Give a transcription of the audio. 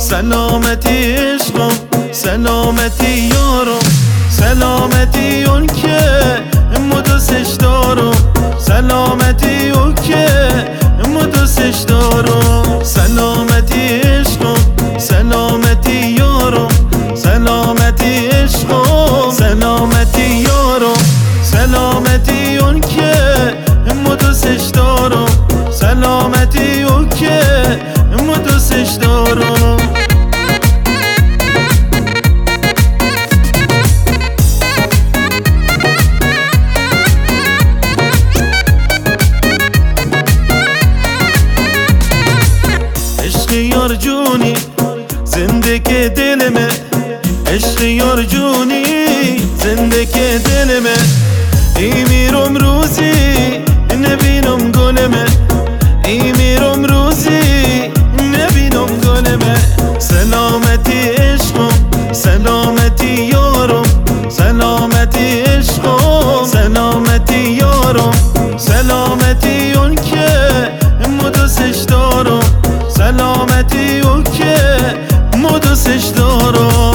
سلامتی عشقم، سلامتی یارم، سلامتی اون که امو دوستش دارم، سلامتی اون که امو دوستش دارم. سلامتی عشقم، سلامتی یارم، سلامتی عشقم، سلامتی یارم، سلامتی اون که امو دوستش دارم، سلامتی اون که امو دوستش دارم. عشق یار جونی زندگی دلمه، عشق یار جونی زندگی دلمه. ای میرم روزی نبینم گلمه، ای میرم روزی نبینم گلمه. سلامتی عشقم، سلامتی یارم، سلامتی عشقم، سلامتی یارم، سلامتی اون که امو دوستش دارم، سلامتی اون که امو دوستش دارم.